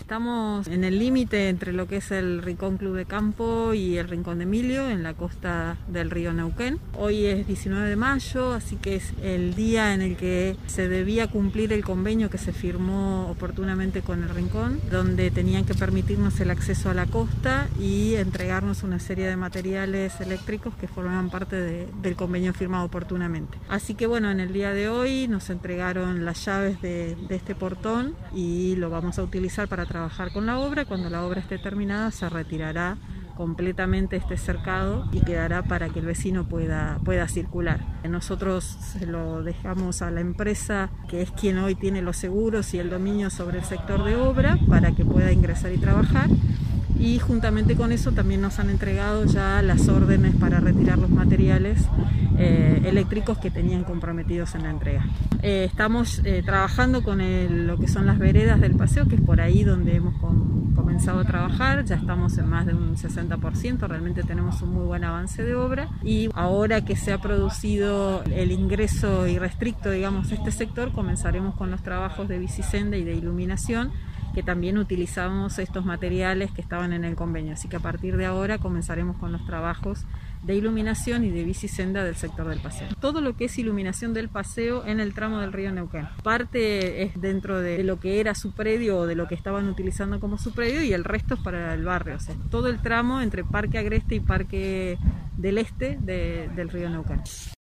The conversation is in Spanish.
Estamos en el límite entre lo que es el Rincón Club de Campo y el Rincón de Emilio, en la costa del río Neuquén. Hoy es 19 de mayo, así que es el día en el que se debía cumplir el convenio que se firmó oportunamente con el Rincón, donde tenían que permitirnos el acceso a la costa y entregarnos una serie de materiales eléctricos que formaban parte del convenio firmado oportunamente. Así que bueno, en el día de hoy nos entregaron las llaves de este portón y lo vamos a utilizar para trabajar con la obra. Cuando la obra esté terminada se retirará completamente este cercado y quedará para que el vecino pueda circular. Nosotros se lo dejamos a la empresa, que es quien hoy tiene los seguros y el dominio sobre el sector de obra, para que pueda ingresar y trabajar. Y juntamente con eso también nos han entregado ya las órdenes para retirar los materiales eléctricos que tenían comprometidos en la entrega. Estamos trabajando con lo que son las veredas del paseo, que es por ahí donde hemos comenzado a trabajar. Ya estamos en más de un 60%, realmente tenemos un muy buen avance de obra, y ahora que se ha producido el ingreso irrestricto, digamos, a este sector, comenzaremos con los trabajos de bicisenda y de iluminación, que también utilizamos estos materiales que estaban en el convenio. Así que a partir de ahora comenzaremos con los trabajos de iluminación y de bicisenda del sector del paseo. Todo lo que es iluminación del paseo en el tramo del río Neuquén. Parte es dentro de lo que era su predio o de lo que estaban utilizando como su predio, y el resto es para el barrio. O sea, todo el tramo entre Parque Agreste y Parque del Este del río Neuquén.